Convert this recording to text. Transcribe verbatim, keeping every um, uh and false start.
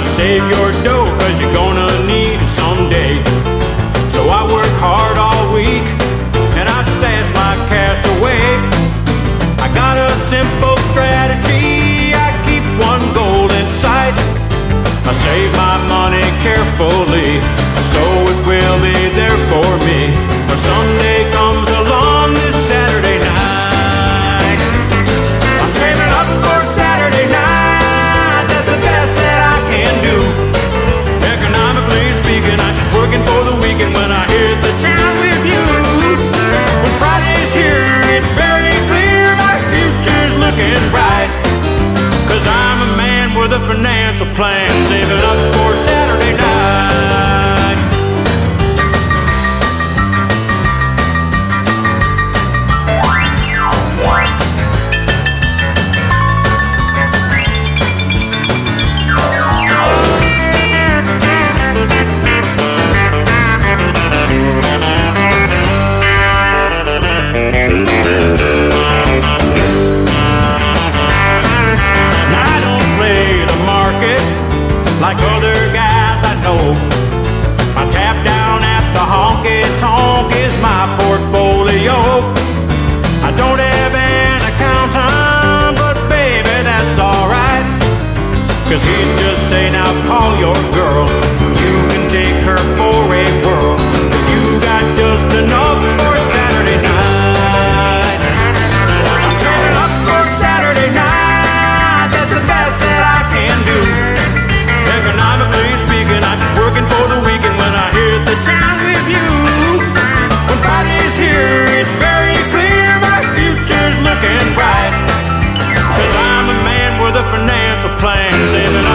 Save your dough, cause you're gonna need it someday. So I work hard all week, and I stash my cash away. I got a simple strategy, I keep one goal in sight. I save my money carefully, so it will be there for me when Sunday comes along this Saturday night. I'm saving up for Saturday night, that's the best that I can do. Economically speaking, I'm just working for the weekend when I hit the town with you. When Friday's here, it's very clear my future's looking bright, cause I'm a man with a financial plan, saving up for Saturday night. Like other guys I know, my tap down at the honky tonk is my portfolio. I don't have an accountant, but baby, that's alright, cause he'd just say, now call your girl, you can take her for a whirl, cause you got just enough for Saturday night. I'm saving up for Saturday night, that's the best that I can do. Economically speaking, I'm just working for the weekend when I hit the town with you. When Friday's here, it's very clear my future's looking bright, cause I'm a man with a financial plan, saving